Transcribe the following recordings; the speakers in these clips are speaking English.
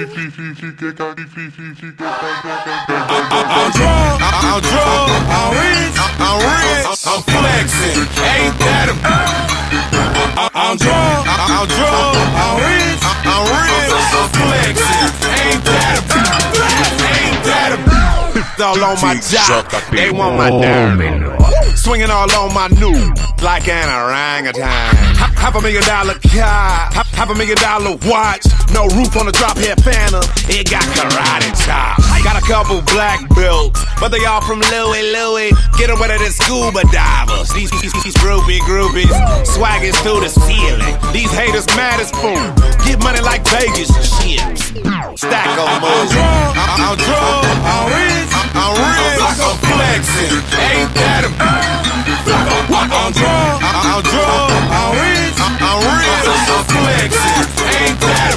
I'm rich, I'm flexing. Ain't that a I'm drunk, I'm rich, I'm flexing. Ain't that a all on my job, they want my diamond. Swinging all on my new, like an orangutan. $500,000 car, $500,000 watch. No roof on the drop head Fanta, it got karate chops. Got a couple black belts, but they all from Louis. Get them wetter than scuba divers. These groupies, swaggers through the ceiling. These haters mad as fool. Get money like Vegas shit. Stack on moves. I'm drunk, I'm rich, I'm flexing. Ain't that a I'm drunk, I'm rich, I'm flexing. Ain't that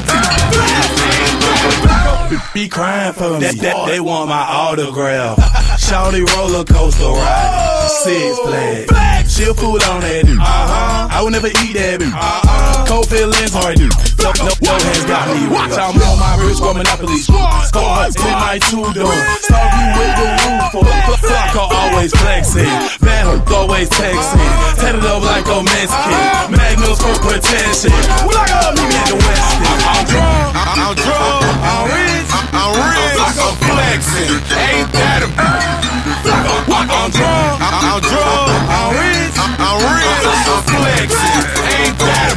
a be crying for me. They want my autograph. Shawty roller coaster ride. Six Flags. She'll fool on that dude. I would never eat that dude. Cold feelings hard dude. No hands got me. Watch I'm on my rich woman monopoly. Stars in my two-door. Start you with the roof for. Flocker always flexing. Bad hook always texting. Tatted up like a Mexican. Magnums for protection. Well, I got me in the West. I'm drunk, I'm rich, I'm flexing. Ain't that a I'm drunk, I'm rich, I'm flexing. Ain't that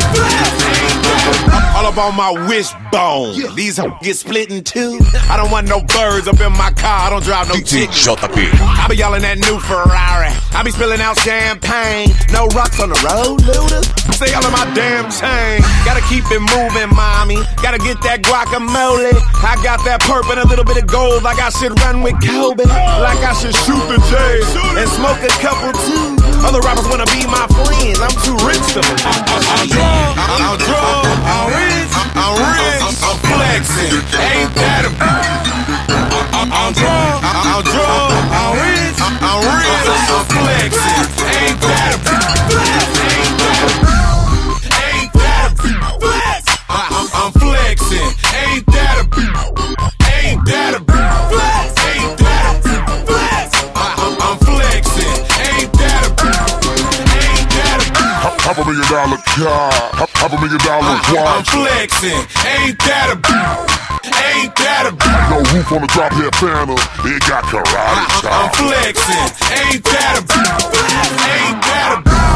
all up on my wishbone. These get split in two. I don't want no birds up in my car. I don't drive no chickens. I be yelling that new Ferrari. I be spilling out champagne. No rocks on the road, looters. Stay all in my damn chain. Gotta keep it moving, mommy. Gotta get that guacamole. I got that purp and a little bit of gold. Like I should run with Kobe. Like I should shoot the J's and smoke a couple too. Other rappers wanna be my friends. I'm too rich to me. I'm drunk, I'm rich, I'm flexing. Ain't that a I'm drunk, I'm rich, I'm flexing. Ain't that a I'm flexing. Ain't that a Ain't that a flex? Ain't that a flex? I'm flexing. Ain't that a Ain't that a $500,000 car, $500,000 watch. I'm flexing. Ain't that a Ain't that a no roof on the drop head Fanta, it got karate chops. I'm flexing. Ain't that a Ain't that a